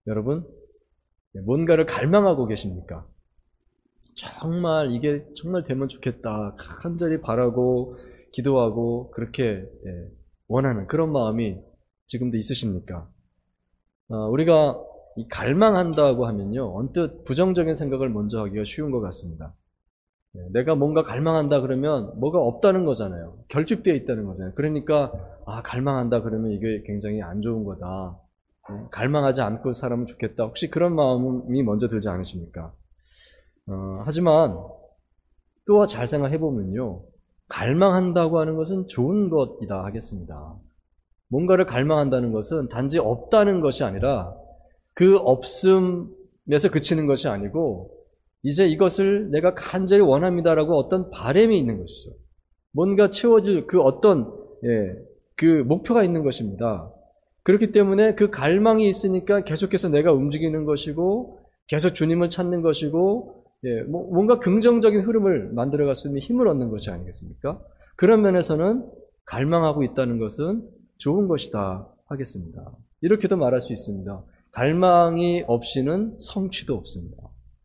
여러분, 뭔가를 갈망하고 계십니까? 정말 이게 정말 되면 좋겠다. 간절히 바라고 기도하고 그렇게 원하는 그런 마음이 지금도 있으십니까? 우리가 이 갈망한다고 하면요, 언뜻 부정적인 생각을 먼저 하기가 쉬운 것 같습니다. 내가 뭔가 갈망한다 그러면 뭐가 없다는 거잖아요. 결핍되어 있다는 거잖아요. 그러니까 갈망한다 그러면 이게 굉장히 안 좋은 거다. 갈망하지 않고 살면 좋겠다. 혹시 그런 마음이 먼저 들지 않으십니까? 하지만 또 잘 생각해 보면요, 갈망한다고 하는 것은 좋은 것이다 하겠습니다. 뭔가를 갈망한다는 것은 단지 없다는 것이 아니라 그 없음에서 그치는 것이 아니고 이제 이것을 내가 간절히 원합니다라고 어떤 바람이 있는 것이죠. 뭔가 채워질 그 어떤 그 목표가 있는 것입니다. 그렇기 때문에 그 갈망이 있으니까 계속해서 내가 움직이는 것이고 계속 주님을 찾는 것이고 뭔가 긍정적인 흐름을 만들어갈 수 있는 힘을 얻는 것이 아니겠습니까? 그런 면에서는 갈망하고 있다는 것은 좋은 것이다 하겠습니다. 이렇게도 말할 수 있습니다. 갈망이 없이는 성취도 없습니다.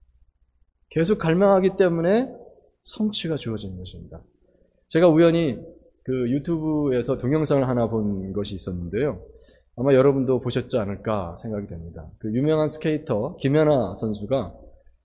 계속 갈망하기 때문에 성취가 주어지는 것입니다. 제가 우연히 그 유튜브에서 동영상을 하나 본 것이 있었는데요. 아마 여러분도 보셨지 않을까 생각이 됩니다. 그 유명한 스케이터 김연아 선수가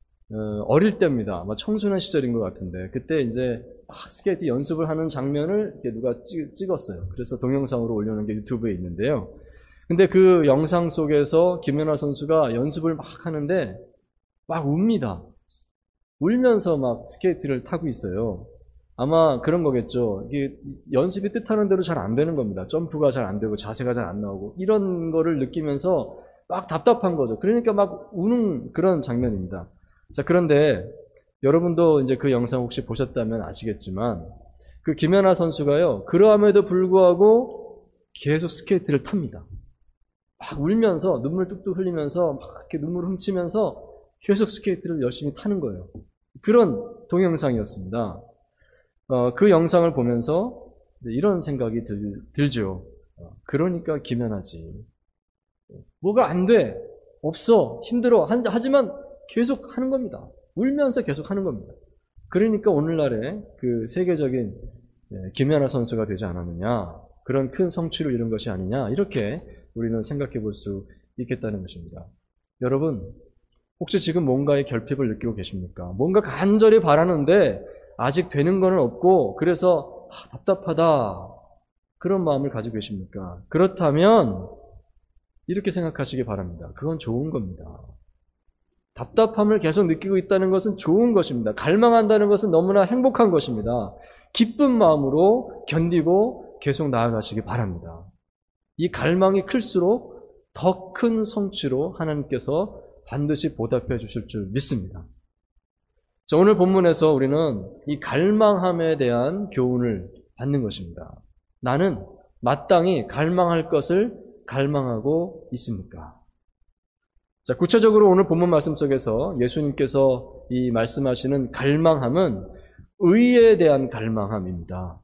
어릴 때입니다. 아마 청소년 시절인 것 같은데 그때 이제 스케이트 연습을 하는 장면을 이렇게 누가 찍었어요. 그래서 동영상으로 올려놓은 게 유튜브에 있는데요. 근데 그 영상 속에서 김연아 선수가 연습을 막 하는데 막 웁니다. 울면서 막 스케이트를 타고 있어요. 아마 그런 거겠죠. 이게 연습이 뜻하는 대로 잘 안 되는 겁니다. 점프가 잘 안 되고 자세가 잘 안 나오고 이런 거를 느끼면서 막 답답한 거죠. 그러니까 막 우는 그런 장면입니다. 자, 그런데 여러분도 이제 그 영상 혹시 보셨다면 아시겠지만 그 김연아 선수가요, 그러함에도 불구하고 계속 스케이트를 탑니다. 막 울면서 눈물 뚝뚝 흘리면서 막 이렇게 눈물 훔치면서 계속 스케이트를 열심히 타는 거예요. 그런 동영상이었습니다. 그 영상을 보면서 이제 이런 생각이 들죠. 그러니까 김연아지. 뭐가 안 돼. 없어. 힘들어. 하지만 계속 하는 겁니다. 울면서 계속 하는 겁니다. 그러니까 오늘날의 그 세계적인 김연아 선수가 되지 않았느냐. 그런 큰 성취를 이룬 것이 아니냐. 이렇게 우리는 생각해 볼 수 있겠다는 것입니다. 여러분, 혹시 지금 뭔가의 결핍을 느끼고 계십니까? 뭔가 간절히 바라는데 아직 되는 건 없고 그래서 답답하다. 그런 마음을 가지고 계십니까? 그렇다면 이렇게 생각하시기 바랍니다. 그건 좋은 겁니다. 답답함을 계속 느끼고 있다는 것은 좋은 것입니다. 갈망한다는 것은 너무나 행복한 것입니다. 기쁜 마음으로 견디고 계속 나아가시기 바랍니다. 이 갈망이 클수록 더 큰 성취로 하나님께서 반드시 보답해 주실 줄 믿습니다. 자, 오늘 본문에서 우리는 이 갈망함에 대한 교훈을 받는 것입니다. 나는 마땅히 갈망할 것을 갈망하고 있습니까? 자, 구체적으로 오늘 본문 말씀 속에서 예수님께서 이 말씀하시는 갈망함은 의에 대한 갈망함입니다.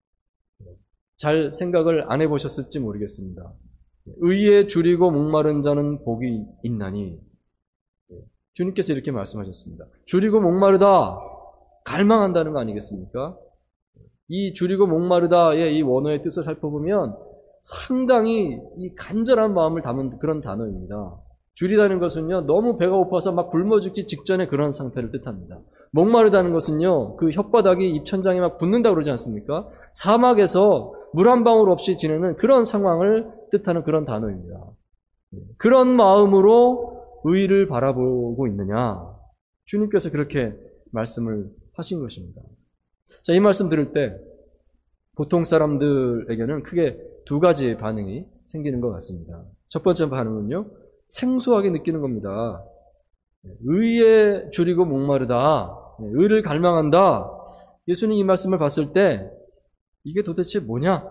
잘 생각을 안 해보셨을지 모르겠습니다. 의에 줄이고 목마른 자는 복이 있나니, 주님께서 이렇게 말씀하셨습니다. 줄이고 목마르다, 갈망한다는 거 아니겠습니까? 이 줄이고 목마르다의 이 원어의 뜻을 살펴보면 상당히 이 간절한 마음을 담은 그런 단어입니다. 줄이다는 것은요, 너무 배가 고파서 막 굶어 죽기 직전의 그런 상태를 뜻합니다. 목마르다는 것은요, 그 혓바닥이 입천장에 막 붓는다고 그러지 않습니까? 사막에서 물 한 방울 없이 지내는 그런 상황을 뜻하는 그런 단어입니다. 그런 마음으로 의를 바라보고 있느냐? 주님께서 그렇게 말씀을 하신 것입니다. 자, 이 말씀 들을 때 보통 사람들에게는 크게 두 가지 반응이 생기는 것 같습니다. 첫 번째 반응은요, 생소하게 느끼는 겁니다. 의에 줄이고 목마르다, 의를 갈망한다. 예수님 이 말씀을 봤을 때 이게 도대체 뭐냐?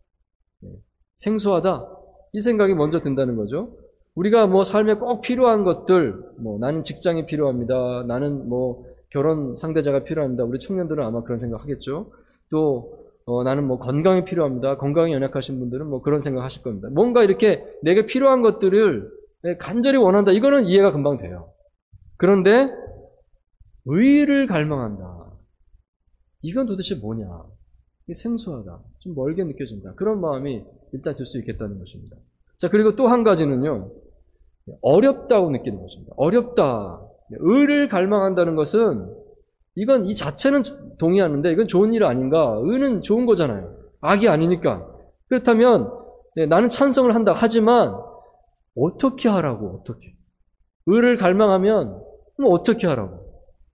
생소하다. 이 생각이 먼저 든다는 거죠. 우리가 뭐 삶에 꼭 필요한 것들, 뭐 나는 직장이 필요합니다. 나는 뭐 결혼 상대자가 필요합니다. 우리 청년들은 아마 그런 생각 하겠죠. 또 나는 뭐 건강이 필요합니다. 건강이 연약하신 분들은 뭐 그런 생각 하실 겁니다. 뭔가 이렇게 내게 필요한 것들을 간절히 원한다. 이거는 이해가 금방 돼요. 그런데 의를 갈망한다. 이건 도대체 뭐냐? 이게 생소하다. 좀 멀게 느껴진다. 그런 마음이 일단 들 수 있겠다는 것입니다. 자, 그리고 또 한 가지는요. 어렵다고 느끼는 것입니다. 어렵다. 의를 갈망한다는 것은 이건 이 자체는 동의하는데 이건 좋은 일 아닌가? 의는 좋은 거잖아요. 악이 아니니까. 그렇다면 나는 찬성을 한다. 하지만 어떻게 하라고? 어떻게? 의를 갈망하면 어떻게 하라고?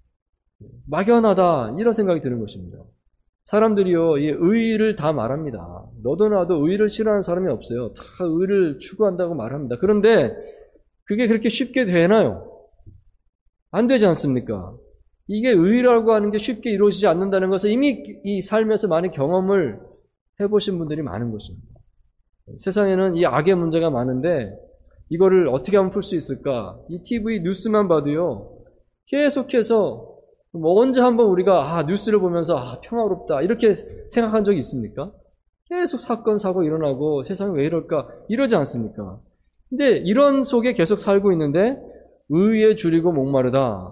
막연하다. 이런 생각이 드는 것입니다. 사람들이요, 이 의를 다 말합니다. 너도 나도 의를 싫어하는 사람이 없어요. 다 의를 추구한다고 말합니다. 그런데 그게 그렇게 쉽게 되나요? 안 되지 않습니까? 이게 의라고 하는 게 쉽게 이루어지지 않는다는 것을 이미 이 삶에서 많이 경험을 해보신 분들이 많은 것입니다. 세상에는 이 악의 문제가 많은데 이거를 어떻게 하면 풀 수 있을까? 이 TV 뉴스만 봐도요, 계속해서 언제 한번 우리가 뉴스를 보면서 평화롭다 이렇게 생각한 적이 있습니까? 계속 사건 사고 일어나고 세상이 왜 이럴까 이러지 않습니까? 근데 이런 속에 계속 살고 있는데 의에 줄이고 목마르다.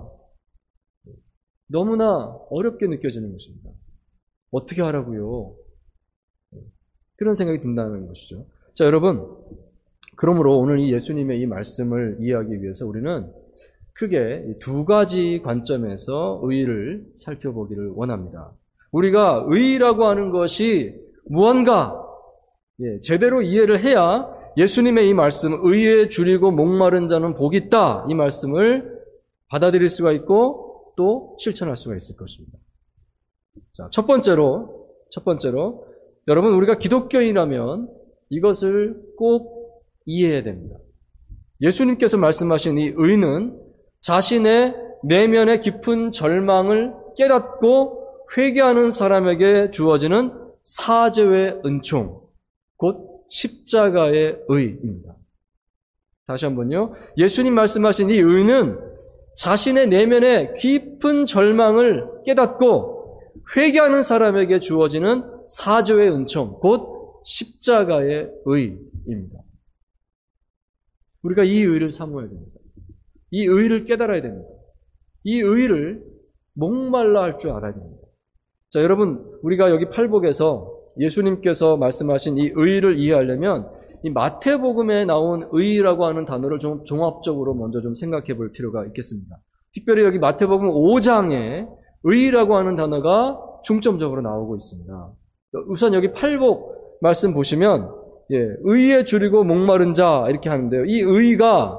너무나 어렵게 느껴지는 것입니다. 어떻게 하라고요? 그런 생각이 든다는 것이죠. 자, 여러분, 그러므로 오늘 이 예수님의 이 말씀을 이해하기 위해서 우리는 크게 두 가지 관점에서 의를 살펴보기를 원합니다. 우리가 의라고 하는 것이 무언가 제대로 이해를 해야 예수님의 이 말씀, 의에 줄이고 목마른 자는 복이 있다, 이 말씀을 받아들일 수가 있고 또 실천할 수가 있을 것입니다. 자, 첫 번째로 여러분, 우리가 기독교인이라면 이것을 꼭 이해해야 됩니다. 예수님께서 말씀하신 이 의는 자신의 내면의 깊은 절망을 깨닫고 회개하는 사람에게 주어지는 사죄의 은총, 곧 십자가의 의입니다. 다시 한번요. 예수님 말씀하신 이 의는 자신의 내면의 깊은 절망을 깨닫고 회개하는 사람에게 주어지는 사죄의 은총, 곧 십자가의 의입니다. 우리가 이 의를 사모해야 됩니다. 이 의를 깨달아야 됩니다. 이 의를 목말라 할 줄 알아야 됩니다. 자, 여러분, 우리가 여기 팔복에서 예수님께서 말씀하신 이 의를 이해하려면 이 마태복음에 나온 의라고 하는 단어를 좀 종합적으로 먼저 좀 생각해 볼 필요가 있겠습니다. 특별히 여기 마태복음 5장에 의라고 하는 단어가 중점적으로 나오고 있습니다. 우선 여기 팔복 말씀 보시면 의에 줄이고 목마른 자 이렇게 하는데요. 이 의가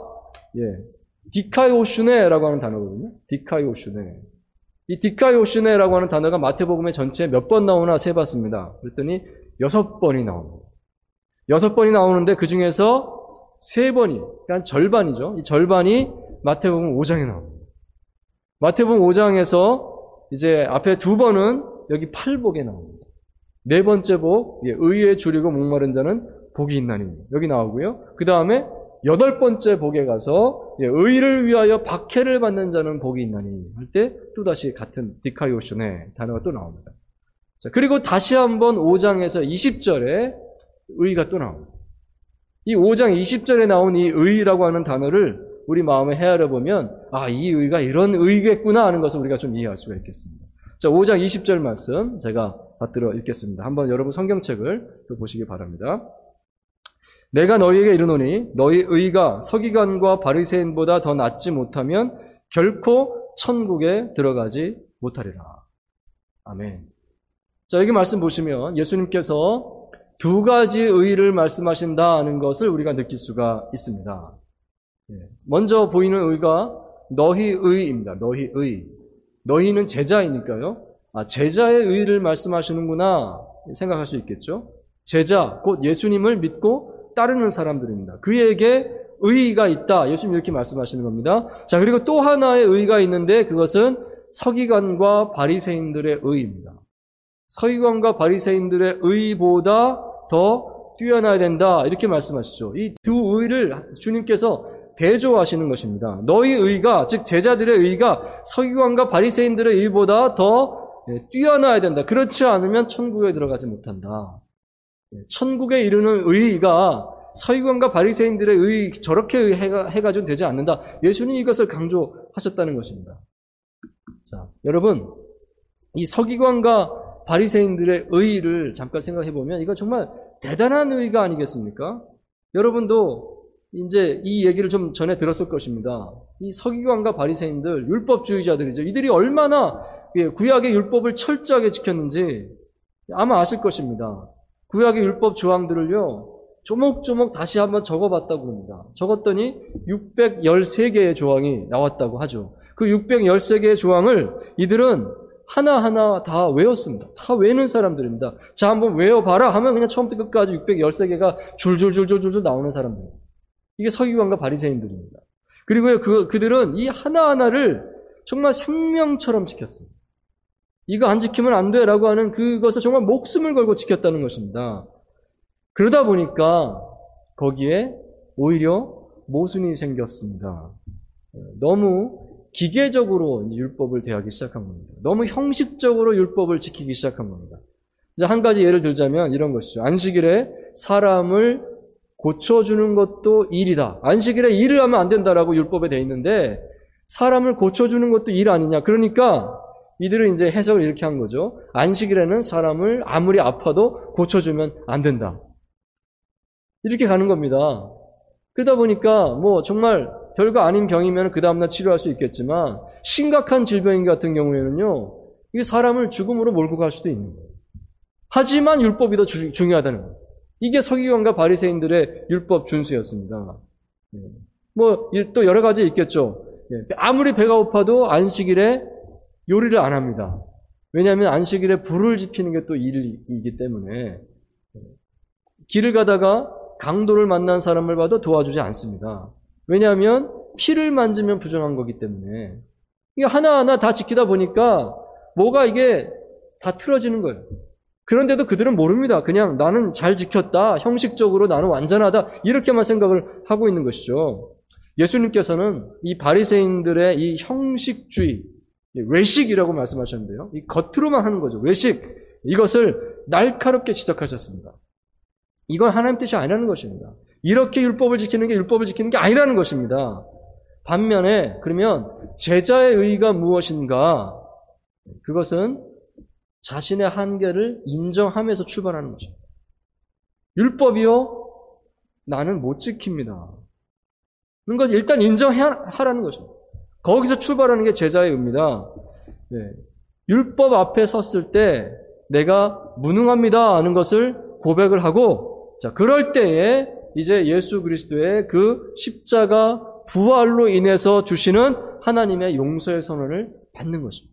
디카이오슈네라고 하는 단어거든요. 디카이오슈네. 이 디카이오슈네라고 하는 단어가 마태복음의 전체에 몇 번 나오나 세봤습니다. 그랬더니 6번이 나옵니다. 6번이 나오는데 그 중에서 3번이, 그러니까 절반이죠. 이 절반이 마태복음 5장에 나옵니다. 마태복음 5장에서 이제 앞에 2번은 여기 팔복에 나옵니다. 4번째 복, 의에 줄이고 목마른 자는 복이 있나니 여기 나오고요. 그 다음에 8번째 복에 가서 의를 위하여 박해를 받는 자는 복이 있나니 할 때 또다시 같은 디카이오슈네 단어가 또 나옵니다. 자, 그리고 다시 한번 5장에서 20절에 의가 또 나옵니다. 이 5장 20절에 나온 이 의라고 하는 단어를 우리 마음에 헤아려 보면 이 의가 이런 의겠구나 하는 것을 우리가 좀 이해할 수가 있겠습니다. 자, 5장 20절 말씀 제가 받들어 읽겠습니다. 한번 여러분 성경책을 또 보시기 바랍니다. 내가 너희에게 이르노니 너희 의가 서기관과 바리새인보다 더 낫지 못하면 결코 천국에 들어가지 못하리라. 아멘. 자, 여기 말씀 보시면 예수님께서 2가지 의를 말씀하신다는 것을 우리가 느낄 수가 있습니다. 먼저 보이는 의가 너희 의입니다. 너희 의. 너희는 제자이니까요. 제자의 의를 말씀하시는구나 생각할 수 있겠죠. 제자, 곧 예수님을 믿고 따르는 사람들입니다. 그에게 의가 있다. 예수님 이렇게 말씀하시는 겁니다. 자, 그리고 또 하나의 의가 있는데 그것은 서기관과 바리새인들의 의입니다. 서기관과 바리새인들의 의보다 더 뛰어나야 된다. 이렇게 말씀하시죠. 이 두 의를 주님께서 대조하시는 것입니다. 너희 의가, 즉 제자들의 의가 서기관과 바리새인들의 의보다 더 뛰어나야 된다. 그렇지 않으면 천국에 들어가지 못한다. 천국에 이르는 의가 서기관과 바리새인들의 의 저렇게 해가지고는 되지 않는다. 예수님이 이것을 강조하셨다는 것입니다. 자, 여러분, 이 서기관과 바리새인들의 의를 잠깐 생각해 보면 이거 정말 대단한 의가 아니겠습니까? 여러분도 이제 이 얘기를 좀 전에 들었을 것입니다. 이 서기관과 바리새인들, 율법주의자들이죠. 이들이 얼마나 구약의 율법을 철저하게 지켰는지 아마 아실 것입니다. 구약의 율법 조항들을요, 조목조목 다시 한번 적어봤다고 합니다. 적었더니 613개의 조항이 나왔다고 하죠. 그 613개의 조항을 이들은 하나하나 다 외웠습니다. 다 외우는 사람들입니다. 자, 한번 외워봐라 하면 그냥 처음부터 끝까지 613개가 줄줄줄줄줄 나오는 사람들입니다. 이게 서기관과 바리새인들입니다. 그리고요, 그들은 이 하나하나를 정말 생명처럼 지켰습니다. 이거 안 지키면 안 돼라고 하는 그것을 정말 목숨을 걸고 지켰다는 것입니다. 그러다 보니까 거기에 오히려 모순이 생겼습니다. 너무 기계적으로 율법을 대하기 시작한 겁니다. 너무 형식적으로 율법을 지키기 시작한 겁니다. 이제 한 가지 예를 들자면 이런 것이죠. 안식일에 사람을 고쳐주는 것도 일이다. 안식일에 일을 하면 안 된다라고 율법에 되어 있는데 사람을 고쳐주는 것도 일 아니냐. 그러니까 이들은 이제 해석을 이렇게 한 거죠. 안식일에는 사람을 아무리 아파도 고쳐주면 안 된다. 이렇게 가는 겁니다. 그러다 보니까 뭐 정말 별거 아닌 병이면 그 다음날 치료할 수 있겠지만 심각한 질병 같은 경우에는요, 이게 사람을 죽음으로 몰고 갈 수도 있는 거예요. 하지만 율법이 더 중요하다는 거예요. 이게 서기관과 바리새인들의 율법 준수였습니다. 뭐 또 여러 가지 있겠죠. 아무리 배가 고파도 안식일에 요리를 안 합니다. 왜냐하면 안식일에 불을 지피는 게 또 일이기 때문에 길을 가다가 강도를 만난 사람을 봐도 도와주지 않습니다. 왜냐하면 피를 만지면 부정한 거기 때문에 이게 하나하나 다 지키다 보니까 뭐가 이게 다 틀어지는 거예요. 그런데도 그들은 모릅니다. 그냥 나는 잘 지켰다. 형식적으로 나는 완전하다. 이렇게만 생각을 하고 있는 것이죠. 예수님께서는 이 바리새인들의 이 형식주의, 외식이라고 말씀하셨는데요. 이 겉으로만 하는 거죠. 외식. 이것을 날카롭게 지적하셨습니다. 이건 하나님 뜻이 아니라는 것입니다. 이렇게 율법을 지키는 게 율법을 지키는 게 아니라는 것입니다. 반면에 그러면 제자의 의의가 무엇인가? 그것은 자신의 한계를 인정하면서 출발하는 것입니다. 율법이요? 나는 못 지킵니다. 그런 것을 일단 인정하라는 것입니다. 거기서 출발하는 게 제자의 의입니다. 네. 율법 앞에 섰을 때 내가 무능합니다 하는 것을 고백을 하고, 자, 그럴 때에 이제 예수 그리스도의 그 십자가 부활로 인해서 주시는 하나님의 용서의 선언을 받는 것입니다.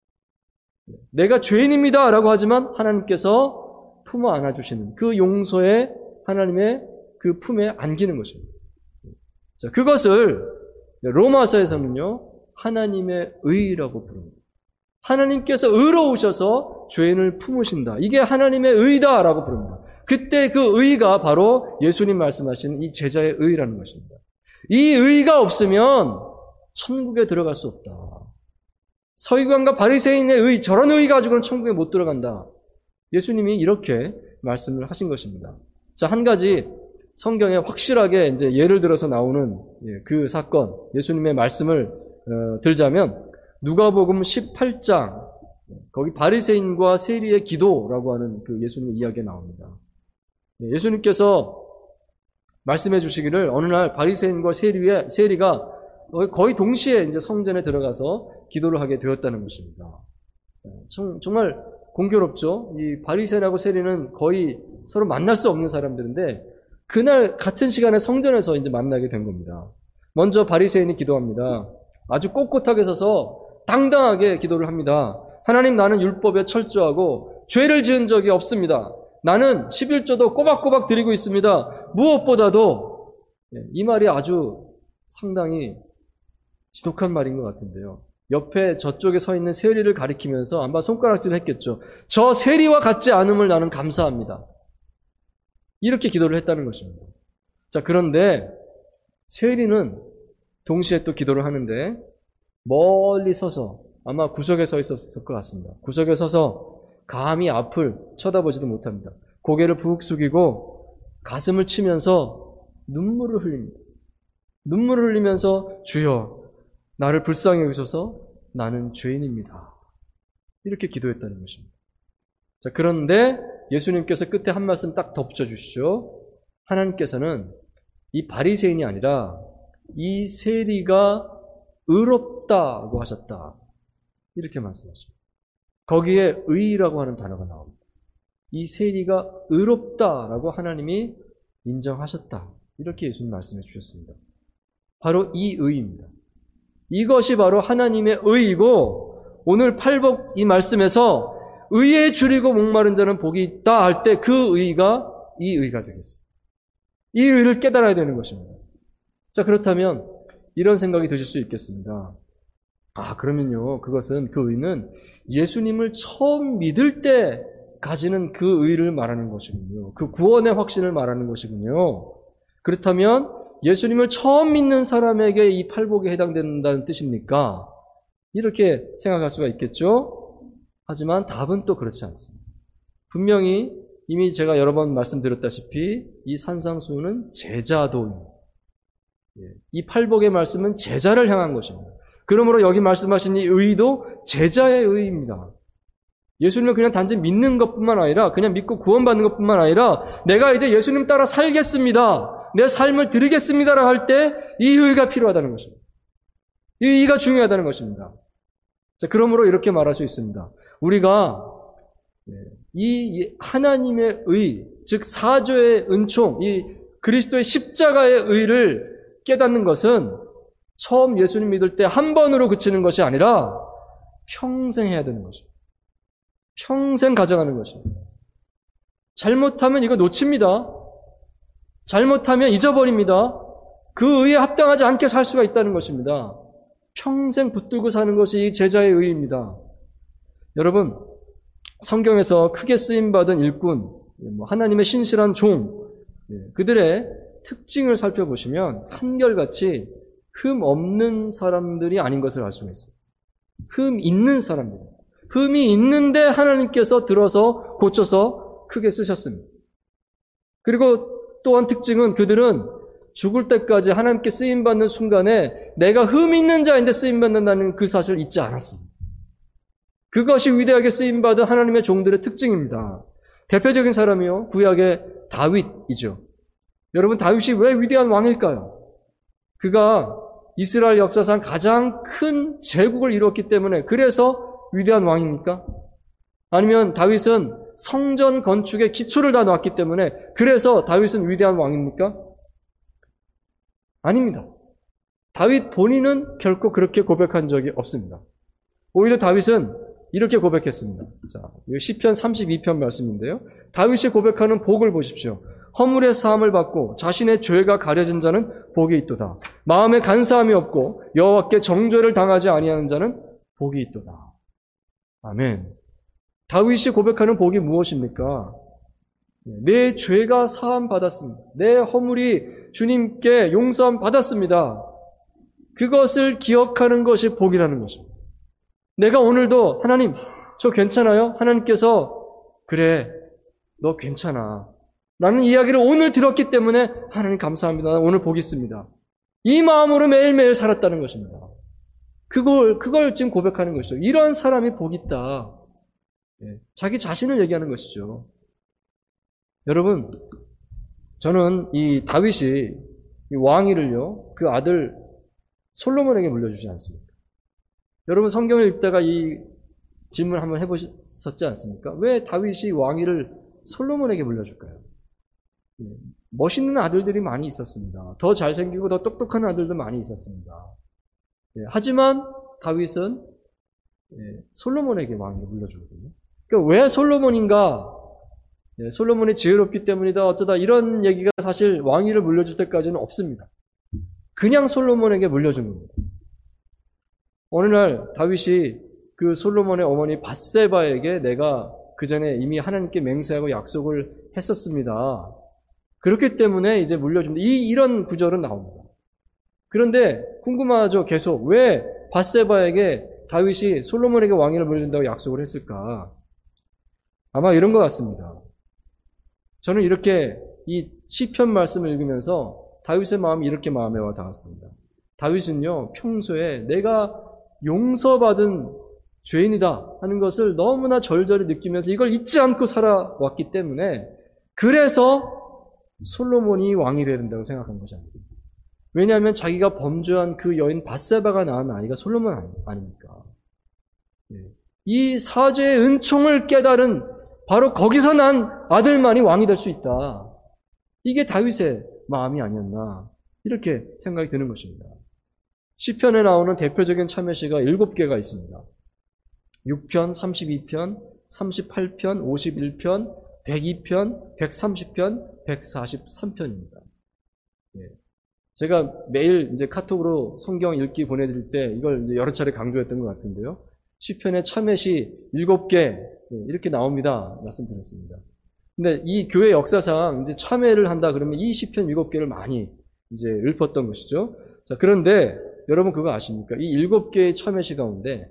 내가 죄인입니다 라고 하지만 하나님께서 품어 안아주시는 그 용서의 하나님의 그 품에 안기는 것입니다. 자, 그것을 로마서에서는요, 하나님의 의라고 부릅니다. 하나님께서 의로우셔서 죄인을 품으신다. 이게 하나님의 의다라고 부릅니다. 그때 그 의가 바로 예수님 말씀하시는 이 제자의 의라는 것입니다. 이 의가 없으면 천국에 들어갈 수 없다. 서기관과 바리새인의 의, 저런 의 가지고는 천국에 못 들어간다. 예수님이 이렇게 말씀을 하신 것입니다. 자, 한 가지 성경에 확실하게 이제 예를 들어서 나오는 그 사건, 예수님의 말씀을 들자면 누가복음 18장, 거기 바리새인과 세리의 기도라고 하는 그 예수님의 이야기가 나옵니다. 예수님께서 말씀해 주시기를 어느 날 바리새인과 세리가 거의 동시에 이제 성전에 들어가서 기도를 하게 되었다는 것입니다. 정말 공교롭죠? 이 바리새인하고 세리는 거의 서로 만날 수 없는 사람들인데 그날 같은 시간에 성전에서 이제 만나게 된 겁니다. 먼저 바리새인이 기도합니다. 아주 꼿꼿하게 서서 당당하게 기도를 합니다. 하나님, 나는 율법에 철저하고 죄를 지은 적이 없습니다. 나는 11조도 꼬박꼬박 드리고 있습니다. 무엇보다도 이 말이 아주 상당히 지독한 말인 것 같은데요. 옆에 저쪽에 서 있는 세리를 가리키면서 아마 손가락질을 했겠죠. 저 세리와 같지 않음을 나는 감사합니다. 이렇게 기도를 했다는 것입니다. 자, 그런데 세리는 동시에 또 기도를 하는데 멀리 서서 아마 구석에 서 있었을 것 같습니다. 구석에 서서 감히 앞을 쳐다보지도 못합니다. 고개를 푹 숙이고 가슴을 치면서 눈물을 흘립니다. 눈물을 흘리면서 주여 나를 불쌍히 여기소서 나는 죄인입니다. 이렇게 기도했다는 것입니다. 자, 그런데 예수님께서 끝에 한 말씀 딱 덧붙여 주시죠. 하나님께서는 이 바리새인이 아니라 이 세리가 의롭다고 하셨다. 이렇게 말씀하십니다. 거기에 의라고 하는 단어가 나옵니다. 이 세리가 의롭다라고 하나님이 인정하셨다. 이렇게 예수님 말씀해 주셨습니다. 바로 이 의입니다. 이것이 바로 하나님의 의이고 오늘 팔복 이 말씀에서 의에 줄이고 목마른 자는 복이 있다 할 때 그 의가 이 의가 되겠습니다. 이 의를 깨달아야 되는 것입니다. 자, 그렇다면 이런 생각이 드실 수 있겠습니다. 아, 그러면요, 그것은 그 의는 예수님을 처음 믿을 때 가지는 그 의를 말하는 것이군요. 그 구원의 확신을 말하는 것이군요. 그렇다면 예수님을 처음 믿는 사람에게 이 팔복에 해당된다는 뜻입니까? 이렇게 생각할 수가 있겠죠? 하지만 답은 또 그렇지 않습니다. 분명히 이미 제가 여러 번 말씀드렸다시피 이 산상수훈은 제자도입니다. 이 팔복의 말씀은 제자를 향한 것입니다. 그러므로 여기 말씀하신 이 의도 제자의 의입니다. 예수님을 그냥 단지 믿는 것뿐만 아니라 그냥 믿고 구원받는 것뿐만 아니라 내가 이제 예수님 따라 살겠습니다. 내 삶을 드리겠습니다라고 할 때 이 의가 필요하다는 것입니다. 이 의가 중요하다는 것입니다. 자, 그러므로 이렇게 말할 수 있습니다. 우리가 이 하나님의 의, 즉 사죄의 은총, 이 그리스도의 십자가의 의를 깨닫는 것은 처음 예수님 믿을 때 한 번으로 그치는 것이 아니라 평생 해야 되는 것입니다. 평생 가져가는 것입니다. 잘못하면 이거 놓칩니다. 잘못하면 잊어버립니다. 그 의에 합당하지 않게 살 수가 있다는 것입니다. 평생 붙들고 사는 것이 이 제자의 의입니다. 여러분, 성경에서 크게 쓰임받은 일꾼, 하나님의 신실한 종, 그들의 특징을 살펴보시면 한결같이 흠 없는 사람들이 아닌 것을 알 수가 있습니다. 흠 있는 사람들. 흠이 있는데 하나님께서 들어서 고쳐서 크게 쓰셨습니다. 그리고 또한 특징은 그들은 죽을 때까지 하나님께 쓰임받는 순간에 내가 흠 있는 자인데 쓰임받는다는 그 사실을 잊지 않았습니다. 그것이 위대하게 쓰임받은 하나님의 종들의 특징입니다. 대표적인 사람이요, 구약의 다윗이죠. 여러분, 다윗이 왜 위대한 왕일까요? 그가 이스라엘 역사상 가장 큰 제국을 이루었기 때문에 그래서 위대한 왕입니까? 아니면 다윗은 성전 건축의 기초를 다 놓았기 때문에 그래서 다윗은 위대한 왕입니까? 아닙니다. 다윗 본인은 결코 그렇게 고백한 적이 없습니다. 오히려 다윗은 이렇게 고백했습니다. 자, 시편 32편 말씀인데요. 다윗이 고백하는 복을 보십시오. 허물의 사함을 받고 자신의 죄가 가려진 자는 복이 있도다. 마음에 간사함이 없고 여호와께 정죄를 당하지 아니하는 자는 복이 있도다. 아멘. 다윗이 고백하는 복이 무엇입니까? 내 죄가 사함 받았습니다. 내 허물이 주님께 용서함 받았습니다. 그것을 기억하는 것이 복이라는 것입니다. 내가 오늘도 하나님, 저 괜찮아요? 하나님께서 그래, 너 괜찮아. 라는 이야기를 오늘 들었기 때문에 하나님 감사합니다. 오늘 복 있습니다. 이 마음으로 매일매일 살았다는 것입니다. 그걸 지금 고백하는 것이죠. 이런 사람이 복 있다. 자기 자신을 얘기하는 것이죠. 여러분, 저는 이 다윗이 이 왕위를요, 그 아들 솔로몬에게 물려주지 않습니까? 여러분, 성경을 읽다가 이 질문 한번 해보셨지 않습니까? 왜 다윗이 왕위를 솔로몬에게 물려줄까요? 멋있는 아들들이 많이 있었습니다. 더 잘생기고 더 똑똑한 아들도 많이 있었습니다. 하지만 다윗은 솔로몬에게 왕위를 물려주거든요. 그러니까 왜 솔로몬인가? 솔로몬이 지혜롭기 때문이다 어쩌다 이런 얘기가 사실 왕위를 물려줄 때까지는 없습니다. 그냥 솔로몬에게 물려준 겁니다. 어느 날 다윗이 그 솔로몬의 어머니 밧세바에게 내가 그 전에 이미 하나님께 맹세하고 약속을 했었습니다. 그렇기 때문에 이제 물려준다. 이런 구절은 나옵니다. 그런데 궁금하죠. 계속 왜 밧세바에게 다윗이 솔로몬에게 왕위를 물려준다고 약속을 했을까? 아마 이런 것 같습니다. 저는 이렇게 이 시편 말씀을 읽으면서 다윗의 마음이 이렇게 마음에 와 닿았습니다. 다윗은요, 평소에 내가 용서받은 죄인이다 하는 것을 너무나 절절히 느끼면서 이걸 잊지 않고 살아왔기 때문에 그래서 솔로몬이 왕이 되야 된다고 생각한 것이 아닙니다. 왜냐하면 자기가 범죄한 그 여인 밧세바가 낳은 아이가 솔로몬 아닙니까? 이 사죄의 은총을 깨달은 바로 거기서 난 아들만이 왕이 될 수 있다. 이게 다윗의 마음이 아니었나 이렇게 생각이 드는 것입니다. 시편에 나오는 대표적인 참회시가 7개가 있습니다. 6편, 32편, 38편, 51편, 102편, 130편, 143편입니다. 제가 매일 이제 카톡으로 성경 읽기 보내드릴 때 이걸 이제 여러 차례 강조했던 것 같은데요. 시편의 참회시 7개 이렇게 나옵니다. 말씀드렸습니다. 근데 이 교회 역사상 이제 참회를 한다 그러면 이 시편 7개를 많이 이제 읊었던 것이죠. 자, 그런데 여러분 그거 아십니까? 이 7개의 참회시 가운데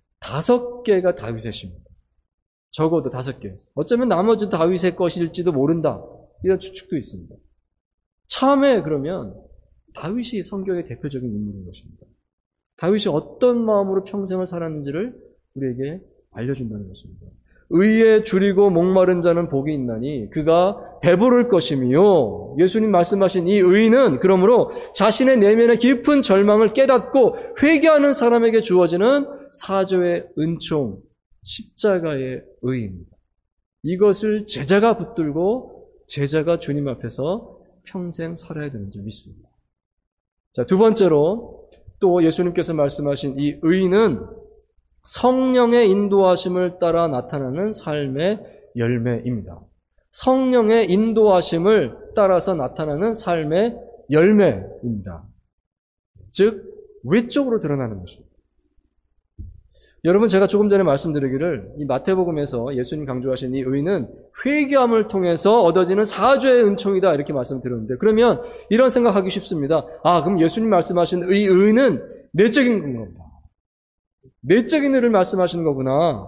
5개가 다윗의 시입니다. 적어도 5개. 어쩌면 나머지 다윗의 것일지도 모른다. 이런 추측도 있습니다. 참회 그러면 다윗이 성경의 대표적인 인물인 것입니다. 다윗이 어떤 마음으로 평생을 살았는지를 우리에게 알려준다는 것입니다. 의에 줄이고 목마른 자는 복이 있나니 그가 배부를 것이며 예수님 말씀하신 이 의는 그러므로 자신의 내면의 깊은 절망을 깨닫고 회개하는 사람에게 주어지는 사죄의 은총, 십자가의 의입니다. 이것을 제자가 붙들고 제자가 주님 앞에서 평생 살아야 되는 줄 믿습니다. 자, 두 번째로 또 예수님께서 말씀하신 이 의는 성령의 인도하심을 따라 나타나는 삶의 열매입니다. 성령의 인도하심을 따라서 나타나는 삶의 열매입니다. 즉 외적으로 드러나는 것입니다. 여러분 제가 조금 전에 말씀드리기를 이 마태복음에서 예수님 강조하신 이 의는 회개함을 통해서 얻어지는 사죄의 은총이다 이렇게 말씀드렸는데 그러면 이런 생각하기 쉽습니다. 아 그럼 예수님 말씀하신 이 의는 내적인 건가? 내적인 의를 말씀하시는 거구나.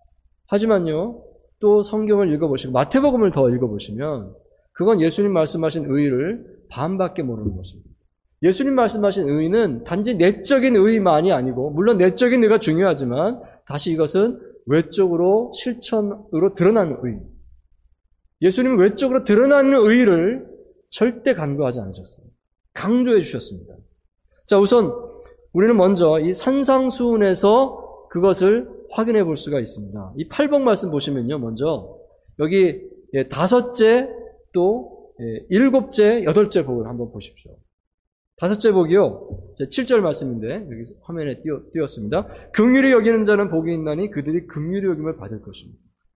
하지만요, 또 성경을 읽어보시고 마태복음을 더 읽어보시면 그건 예수님 말씀하신 의를 반밖에 모르는 것입니다. 예수님 말씀하신 의는 단지 내적인 의만이 아니고 물론 내적인 의가 중요하지만 다시 이것은 외적으로 실천으로 드러나는 의. 예수님은 외적으로 드러나는 의를 절대 간과하지 않으셨어요. 강조해 주셨습니다. 자, 우선 우리는 먼저 이 산상수훈에서 그것을 확인해 볼 수가 있습니다. 이 8번 말씀 보시면요. 먼저 여기 5째 또 7째, 8째 복을 한번 보십시오. 5째 복이요. 7절 말씀인데 여기 화면에 띄웠습니다. 긍휼히 여기는 자는 복이 있나니 그들이 긍휼히 여김을 받을 것입니다.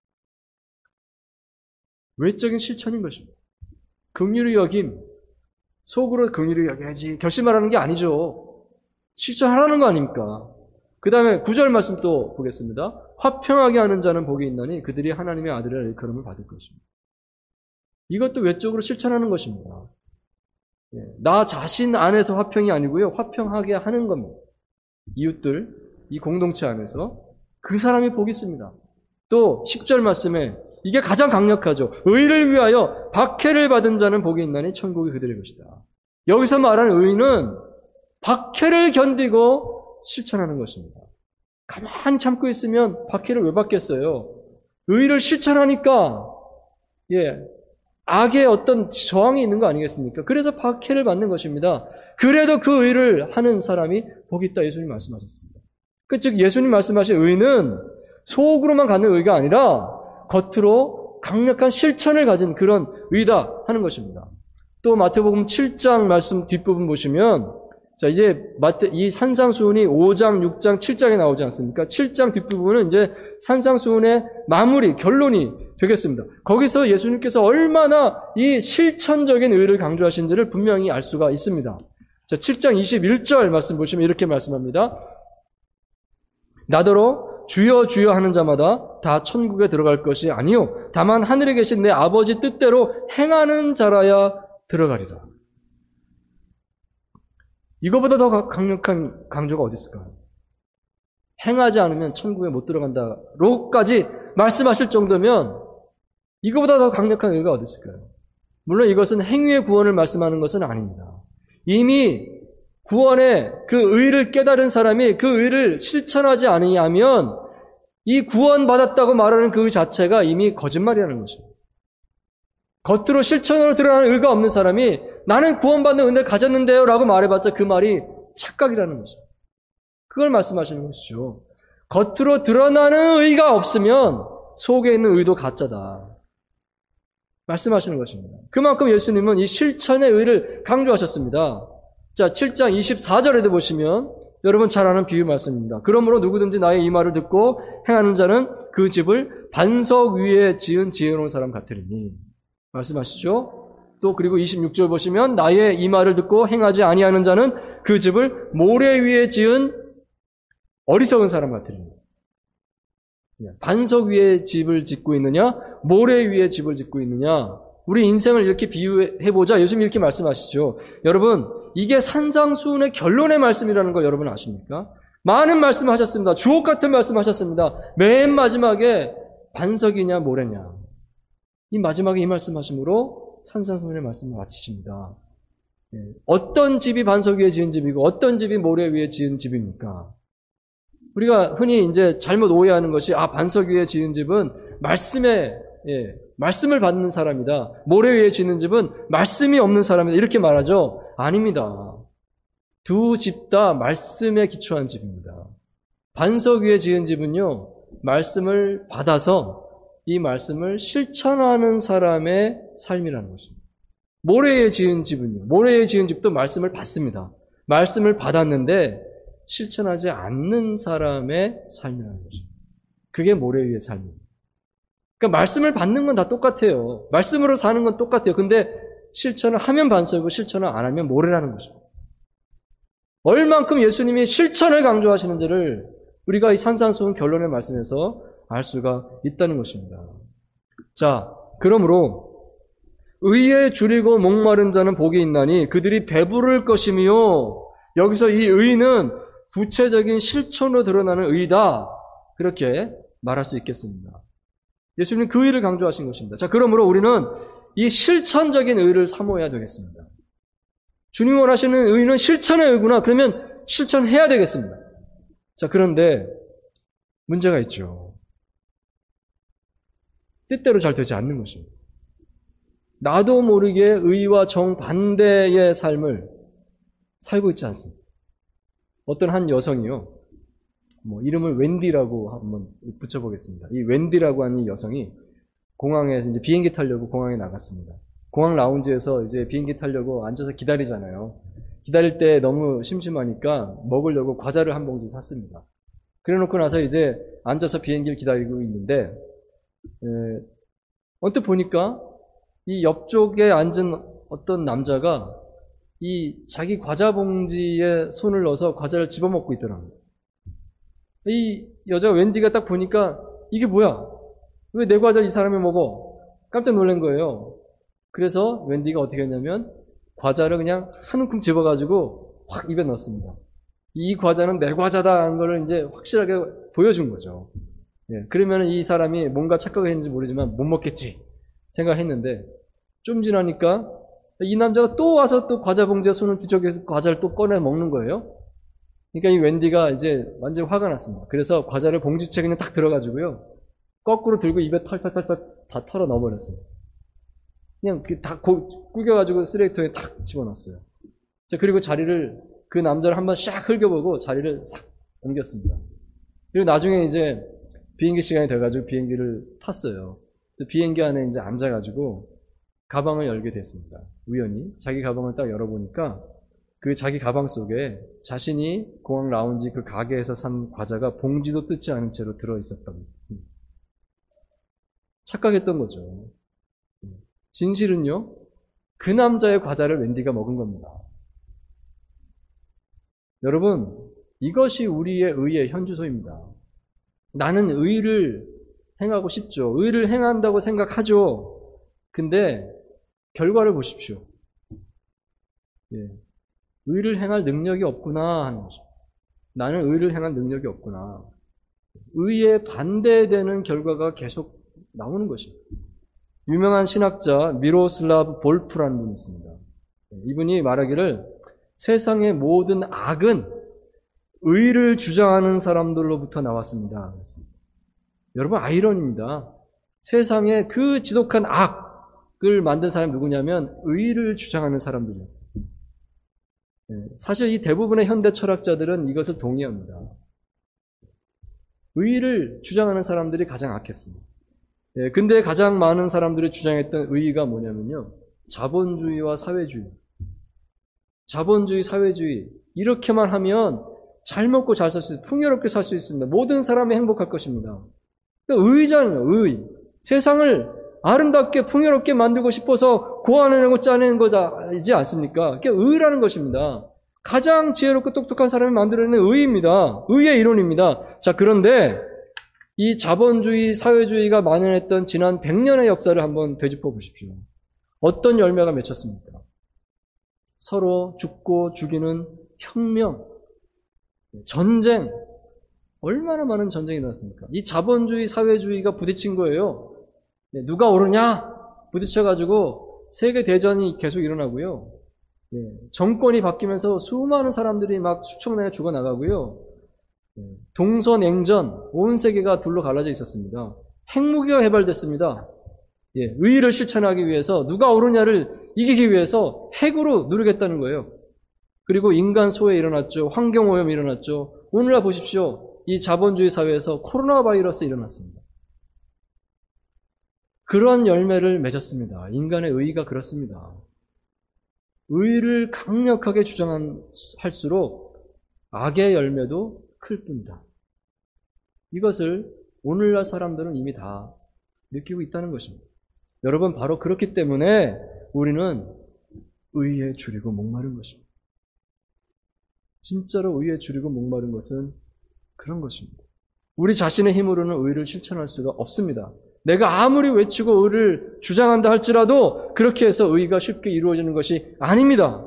외적인 실천인 것입니다. 긍휼히 여김, 속으로 긍휼히 여겨야지 결심하라는 게 아니죠. 실천하라는 거 아닙니까? 그 다음에 9절 말씀 또 보겠습니다. 화평하게 하는 자는 복이 있나니 그들이 하나님의 아들의 일컬음을 받을 것입니다. 이것도 외적으로 실천하는 것입니다. 나 자신 안에서 화평이 아니고요. 화평하게 하는 겁니다. 이웃들, 이 공동체 안에서 그 사람이 복이 있습니다. 또 10절 말씀에 이게 가장 강력하죠. 의를 위하여 박해를 받은 자는 복이 있나니 천국이 그들의 것이다. 여기서 말하는 의는 박해를 견디고 실천하는 것입니다. 가만히 참고 있으면 박해를 왜 받겠어요? 의를 실천하니까 악의 어떤 저항이 있는 거 아니겠습니까? 그래서 박해를 받는 것입니다. 그래도 그 의를 하는 사람이 복이 있다 예수님 말씀하셨습니다. 즉 예수님 말씀하신 의는 속으로만 갖는 의가 아니라 겉으로 강력한 실천을 가진 그런 의다 하는 것입니다. 또 마태복음 7장 말씀 뒷부분 보시면 자, 이제 이 산상수훈이 5장, 6장, 7장에 나오지 않습니까? 7장 뒷부분은 이제 산상수훈의 마무리, 결론이 되겠습니다. 거기서 예수님께서 얼마나 이 실천적인 의를 강조하신지를 분명히 알 수가 있습니다. 자, 7장 21절 말씀 보시면 이렇게 말씀합니다. 나더러 주여 주여 하는 자마다 다 천국에 들어갈 것이 아니요 다만 하늘에 계신 내 아버지 뜻대로 행하는 자라야 들어가리라. 이거보다 더 강력한 강조가 어디 있을까요? 행하지 않으면 천국에 못 들어간다로까지 말씀하실 정도면 이거보다 더 강력한 의가 어디 있을까요? 물론 이것은 행위의 구원을 말씀하는 것은 아닙니다. 이미 구원의 그 의를 깨달은 사람이 그 의를 실천하지 않으면 이 구원받았다고 말하는 그 자체가 이미 거짓말이라는 것입니다. 겉으로 실천으로 드러나는 의가 없는 사람이 나는 구원받는 은혜를 가졌는데요 라고 말해봤자 그 말이 착각이라는 것입니다. 그걸 말씀하시는 것이죠. 겉으로 드러나는 의가 없으면 속에 있는 의도 가짜다 말씀하시는 것입니다. 그만큼 예수님은 이 실천의 의를 강조하셨습니다. 자, 7장 24절에도 보시면 여러분 잘 아는 비유 말씀입니다. 그러므로 누구든지 나의 이 말을 듣고 행하는 자는 그 집을 반석 위에 지은 지혜로운 사람 같으리니 말씀하시죠. 또 그리고 26절 보시면 나의 이 말을 듣고 행하지 아니하는 자는 그 집을 모래 위에 지은 어리석은 사람 같으리니 반석 위에 집을 짓고 있느냐 모래 위에 집을 짓고 있느냐 우리 인생을 이렇게 비유해보자. 요즘 이렇게 말씀하시죠. 여러분 이게 산상수훈의 결론의 말씀이라는 걸 여러분 아십니까? 많은 말씀하셨습니다. 주옥 같은 말씀하셨습니다. 맨 마지막에 반석이냐 모래냐 이 마지막에 이 말씀하심으로 산상수훈의 말씀을 마치십니다. 어떤 집이 반석 위에 지은 집이고 어떤 집이 모래 위에 지은 집입니까? 우리가 흔히 이제 잘못 오해하는 것이 반석 위에 지은 집은 말씀을 받는 사람이다. 모래 위에 지는 집은 말씀이 없는 사람이다. 이렇게 말하죠. 아닙니다. 두 집 다 말씀에 기초한 집입니다. 반석 위에 지은 집은요. 말씀을 받아서 이 말씀을 실천하는 사람의 삶이라는 것입니다. 모래 위에 지은 집은요. 모래 위에 지은 집도 말씀을 받습니다. 말씀을 받았는데 실천하지 않는 사람의 삶이라는 것입니다. 그게 모래 위의 삶입니다. 그러니까 말씀을 받는 건 다 똑같아요. 말씀으로 사는 건 똑같아요. 근데 실천을 하면 반석이고 실천을 안 하면 모래라는 것입니다. 얼만큼 예수님이 실천을 강조하시는지를 우리가 이 산상수훈 결론의 말씀에서 알 수가 있다는 것입니다. 자, 그러므로 의에 줄이고 목마른 자는 복이 있나니 그들이 배부를 것이며 여기서 이 의는 구체적인 실천으로 드러나는 의다. 그렇게 말할 수 있겠습니다. 예수님은 그 의를 강조하신 것입니다. 자, 그러므로 우리는 이 실천적인 의를 사모해야 되겠습니다. 주님이 원하시는 의는 실천의 의구나. 그러면 실천해야 되겠습니다. 자, 그런데 문제가 있죠. 뜻대로 잘 되지 않는 것입니다. 나도 모르게 의와 정반대의 삶을 살고 있지 않습니다. 어떤 한 여성이요. 이름을 웬디라고 한번 붙여보겠습니다. 이 웬디라고 하는 이 여성이 공항에서 이제 비행기 타려고 공항에 나갔습니다. 공항 라운지에서 이제 비행기 타려고 앉아서 기다리잖아요. 기다릴 때 너무 심심하니까 먹으려고 과자를 한 봉지 샀습니다. 그래 놓고 나서 이제 앉아서 비행기를 기다리고 있는데, 언뜻 보니까 이 옆쪽에 앉은 어떤 남자가 이 자기 과자 봉지에 손을 넣어서 과자를 집어먹고 있더라고요. 이 여자 웬디가 딱 보니까 이게 뭐야? 왜 내 과자 이 사람이 먹어? 깜짝 놀란 거예요. 그래서 웬디가 어떻게 했냐면 과자를 그냥 한 움큼 집어가지고 확 입에 넣었습니다. 이 과자는 내 과자다 하는 걸 이제 확실하게 보여준 거죠. 그러면 이 사람이 뭔가 착각을 했는지 모르지만 못 먹겠지 생각했는데 좀 지나니까 이 남자가 또 와서 또 과자 봉지에 손을 뒤적여서 과자를 또 꺼내 먹는 거예요. 그러니까 이 웬디가 이제 완전히 화가 났습니다. 그래서 과자를 봉지채 그냥 딱 들어가지고요. 거꾸로 들고 입에 털털털털 다 털어 넣어버렸어요. 그냥 다 구겨가지고 쓰레기통에 탁 집어넣었어요. 자, 그리고 자리를, 그 남자를 한번 샥 흘겨보고 자리를 싹 옮겼습니다. 그리고 나중에 이제 비행기 시간이 돼가지고 비행기를 탔어요. 비행기 안에 이제 앉아가지고 가방을 열게 됐습니다. 우연히. 자기 가방을 딱 열어보니까 그 자기 가방 속에 자신이 공항 라운지 그 가게에서 산 과자가 봉지도 뜯지 않은 채로 들어있었다고. 착각했던 거죠. 진실은요, 그 남자의 과자를 웬디가 먹은 겁니다. 여러분, 이것이 우리의 의의 현주소입니다. 나는 의를 행하고 싶죠. 의를 행한다고 생각하죠. 근데 결과를 보십시오. 의를 행할 능력이 없구나 하는 거죠. 나는 의를 행할 능력이 없구나. 의에 반대되는 결과가 계속 나오는 것입니다. 유명한 신학자 미로슬라브 볼프라는 분이 있습니다. 이분이 말하기를 세상의 모든 악은 의를 주장하는 사람들로부터 나왔습니다. 여러분, 아이러니입니다. 세상에 그 지독한 악을 만든 사람이 누구냐면 의를 주장하는 사람들이었어요. 사실 이 대부분의 현대 철학자들은 이것을 동의합니다. 의를 주장하는 사람들이 가장 악했습니다. 근데 가장 많은 사람들이 주장했던 의의가 뭐냐면요, 자본주의와 사회주의. 자본주의, 사회주의. 이렇게만 하면 잘 먹고 잘 살 수 있습니다. 풍요롭게 살 수 있습니다. 모든 사람이 행복할 것입니다. 의잖아요, 의. 세상을 아름답게 풍요롭게 만들고 싶어서 고안해내고 짜내는 거지 않습니까? 그게 의라는 것입니다. 가장 지혜롭고 똑똑한 사람이 만들어내는 의입니다. 의의 이론입니다. 자, 그런데 이 자본주의, 사회주의가 만연했던 지난 100년의 역사를 한번 되짚어 보십시오. 어떤 열매가 맺혔습니까? 서로 죽고 죽이는 혁명, 전쟁, 얼마나 많은 전쟁이 일어났습니까? 이 자본주의, 사회주의가 부딪힌 거예요. 누가 오르냐? 부딪혀가지고 세계대전이 계속 일어나고요. 정권이 바뀌면서 수많은 사람들이 막 수천 명이 죽어나가고요. 동서냉전, 온 세계가 둘로 갈라져 있었습니다. 핵무기가 개발됐습니다. 의의를 실천하기 위해서 누가 오르냐를 이기기 위해서 핵으로 누르겠다는 거예요. 그리고 인간 소외 일어났죠. 환경오염이 일어났죠. 오늘날 보십시오. 이 자본주의 사회에서 코로나 바이러스 일어났습니다. 그런 열매를 맺었습니다. 인간의 의의가 그렇습니다. 의의를 강력하게 주장할수록 악의 열매도 클 뿐이다. 이것을 오늘날 사람들은 이미 다 느끼고 있다는 것입니다. 여러분, 바로 그렇기 때문에 우리는 의의에 줄이고 목마른 것입니다. 진짜로 의의에 줄이고 목마른 것은 그런 것입니다. 우리 자신의 힘으로는 의의를 실천할 수가 없습니다. 내가 아무리 외치고 의의를 주장한다 할지라도 그렇게 해서 의의가 쉽게 이루어지는 것이 아닙니다.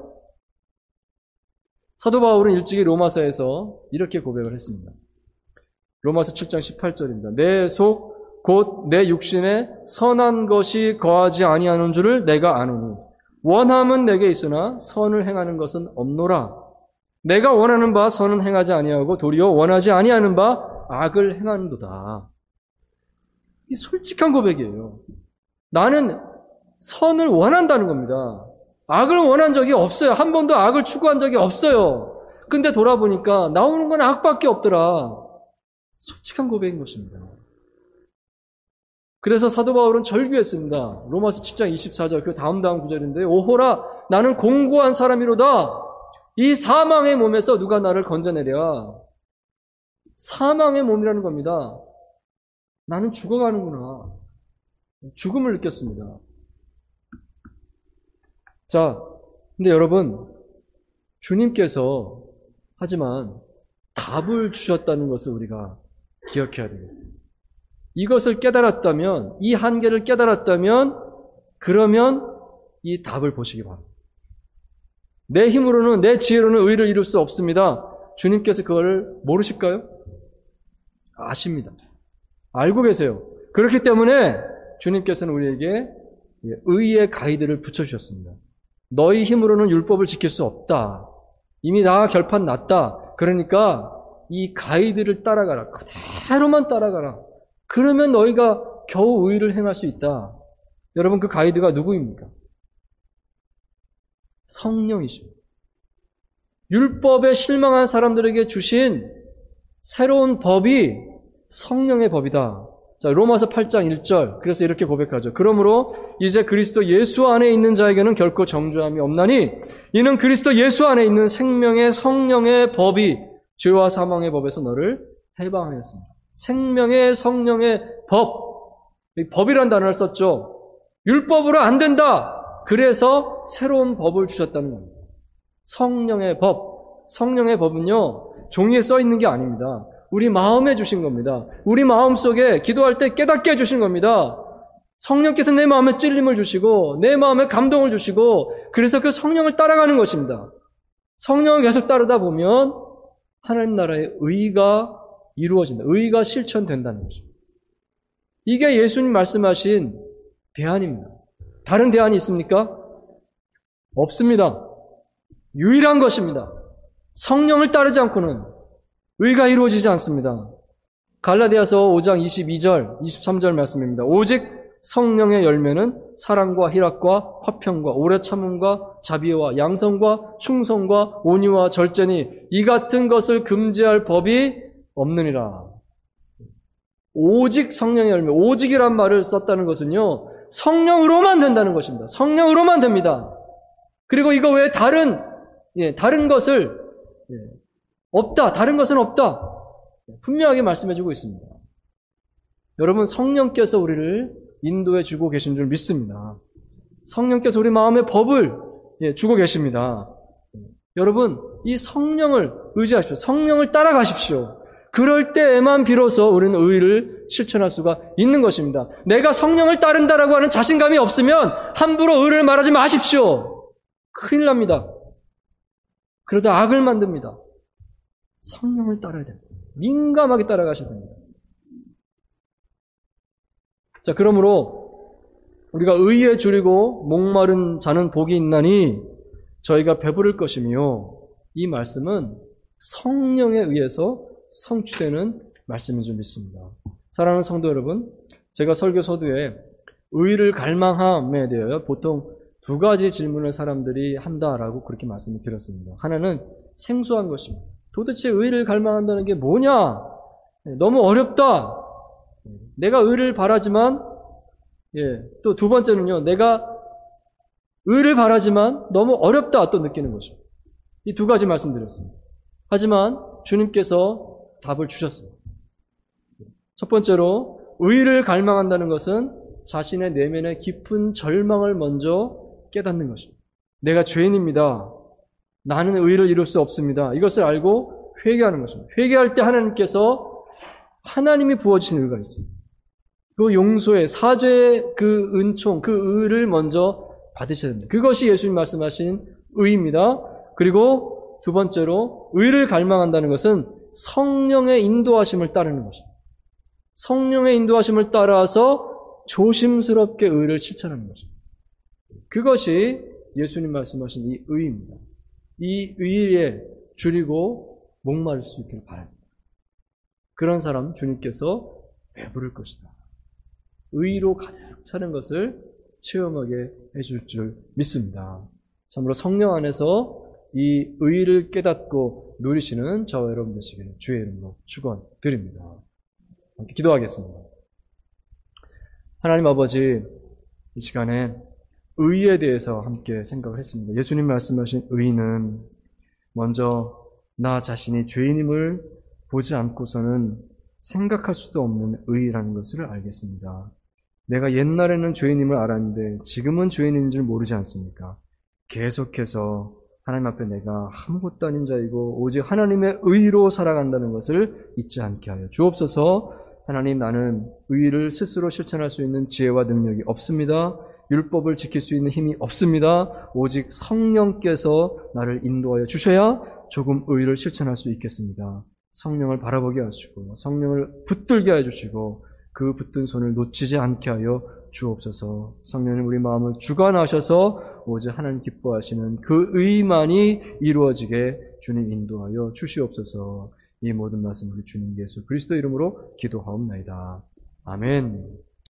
사도 바울은 일찍이 로마서에서 이렇게 고백을 했습니다. 로마서 7장 18절입니다. 내 속 곧 내 육신에 선한 것이 거하지 아니하는 줄을 내가 아노니 원함은 내게 있으나 선을 행하는 것은 없노라. 내가 원하는 바 선은 행하지 아니하고 도리어 원하지 아니하는 바 악을 행하는도다. 이 솔직한 고백이에요. 나는 선을 원한다는 겁니다. 악을 원한 적이 없어요. 한 번도 악을 추구한 적이 없어요. 근데 돌아보니까 나오는 건 악밖에 없더라. 솔직한 고백인 것입니다. 그래서 사도 바울은 절규했습니다. 로마서 7장 24절 그 다음 구절인데 오호라 나는 공고한 사람이로다. 이 사망의 몸에서 누가 나를 건져내랴. 사망의 몸이라는 겁니다. 나는 죽어가는구나. 죽음을 느꼈습니다. 자, 근데 여러분, 주님께서 하지만 답을 주셨다는 것을 우리가 기억해야 되겠습니다. 이것을 깨달았다면, 이 한계를 깨달았다면, 그러면 이 답을 보시기 바랍니다. 내 힘으로는, 내 지혜로는 의를 이룰 수 없습니다. 주님께서 그걸 모르실까요? 아십니다. 알고 계세요. 그렇기 때문에 주님께서는 우리에게 의의 가이드를 붙여주셨습니다. 너희 힘으로는 율법을 지킬 수 없다. 이미 다 결판 났다. 그러니까 이 가이드를 따라가라. 그대로만 따라가라. 그러면 너희가 겨우 의를 행할 수 있다. 여러분, 그 가이드가 누구입니까? 성령이십니다. 율법에 실망한 사람들에게 주신 새로운 법이 성령의 법이다. 자, 로마서 8장 1절. 그래서 이렇게 고백하죠. 그러므로 이제 그리스도 예수 안에 있는 자에게는 결코 정죄함이 없나니 이는 그리스도 예수 안에 있는 생명의 성령의 법이 죄와 사망의 법에서 너를 해방하였습니다. 생명의 성령의 법. 법이란 단어를 썼죠. 율법으로 안 된다. 그래서 새로운 법을 주셨다는 겁니다. 성령의 법. 성령의 법은요, 종이에 써 있는 게 아닙니다. 우리 마음에 주신 겁니다. 우리 마음속에 기도할 때 깨닫게 해주신 겁니다. 성령께서 내 마음에 찔림을 주시고 내 마음에 감동을 주시고 그래서 그 성령을 따라가는 것입니다. 성령을 계속 따르다 보면 하나님 나라의 의가 이루어진다. 의가 실천된다는 것입니다. 이게 예수님 말씀하신 대안입니다. 다른 대안이 있습니까? 없습니다. 유일한 것입니다. 성령을 따르지 않고는 의가 이루어지지 않습니다. 갈라디아서 5장 22절, 23절 말씀입니다. 오직 성령의 열매는 사랑과 희락과 화평과 오래 참음과 자비와 양성과 충성과 온유와 절제니 이 같은 것을 금지할 법이 없느니라. 오직 성령의 열매, 오직이란 말을 썼다는 것은요, 성령으로만 된다는 것입니다. 성령으로만 됩니다. 그리고 이거 외에 다른 것을 없다, 다른 것은 없다. 분명하게 말씀해주고 있습니다. 여러분, 성령께서 우리를 인도해 주고 계신 줄 믿습니다. 성령께서 우리 마음의 법을 주고 계십니다. 여러분, 이 성령을 의지하십시오. 성령을 따라가십시오. 그럴 때에만 비로소 우리는 의를 실천할 수가 있는 것입니다. 내가 성령을 따른다라고 하는 자신감이 없으면 함부로 의를 말하지 마십시오. 큰일 납니다. 그러다 악을 만듭니다. 성령을 따라야 됩니다. 민감하게 따라가셔야 됩니다. 자, 그러므로 우리가 의에 줄이고 목마른 자는 복이 있나니 저희가 배부를 것이며, 이 말씀은 성령에 의해서 성취되는 말씀인 줄 믿습니다. 사랑하는 성도 여러분, 제가 설교 서두에 의를 갈망함에 대하여 보통 두 가지 질문을 사람들이 한다라고 그렇게 말씀을 드렸습니다. 하나는 생소한 것입니다. 도대체 의를 갈망한다는 게 뭐냐? 너무 어렵다. 내가 의를 바라지만, 또 두 번째는요, 내가 의를 바라지만 너무 어렵다 또 느끼는 것입니다. 이 두 가지 말씀드렸습니다. 하지만 주님께서 답을 주셨습니다. 첫 번째로, 의를 갈망한다는 것은 자신의 내면의 깊은 절망을 먼저 깨닫는 것입니다. 내가 죄인입니다. 나는 의를 이룰 수 없습니다. 이것을 알고 회개하는 것입니다. 회개할 때 하나님께서 하나님이 부어주신 의가 있습니다. 그 용서의 사죄의 그 은총, 그 의를 먼저 받으셔야 됩니다. 그것이 예수님 말씀하신 의입니다. 그리고 두 번째로, 의를 갈망한다는 것은 성령의 인도하심을 따르는 것입니다. 성령의 인도하심을 따라서 조심스럽게 의를 실천하는 것입니다. 그것이 예수님 말씀하신 이 의입니다. 이 의에 줄이고 목마를 수 있기를 바랍니다. 그런 사람 주님께서 배부를 것이다. 의로 가득 차는 것을 체험하게 해줄 줄 믿습니다. 참으로 성령 안에서 이 의를 깨닫고 누리시는 저와 여러분 되시기를 주의 이름으로 축원드립니다. 함께 기도하겠습니다. 하나님 아버지, 이 시간에 의에 대해서 함께 생각을 했습니다. 예수님 말씀하신 의는 먼저 나 자신이 죄인임을 보지 않고서는 생각할 수도 없는 의라는 것을 알겠습니다. 내가 옛날에는 죄인임을 알았는데 지금은 죄인인 줄 모르지 않습니까? 계속해서 하나님 앞에 내가 아무것도 아닌 자이고 오직 하나님의 의로 살아간다는 것을 잊지 않게 하여 주옵소서. 하나님, 나는 의를 스스로 실천할 수 있는 지혜와 능력이 없습니다. 율법을 지킬 수 있는 힘이 없습니다. 오직 성령께서 나를 인도하여 주셔야 조금 의를 실천할 수 있겠습니다. 성령을 바라보게 하시고 성령을 붙들게 해주시고 그 붙든 손을 놓치지 않게 하여 주옵소서. 성령님, 우리 마음을 주관하셔서 오직 하나님 기뻐하시는 그 의만이 이루어지게 주님 인도하여 주시옵소서. 이 모든 말씀 우리 주님 예수 그리스도 이름으로 기도하옵나이다. 아멘.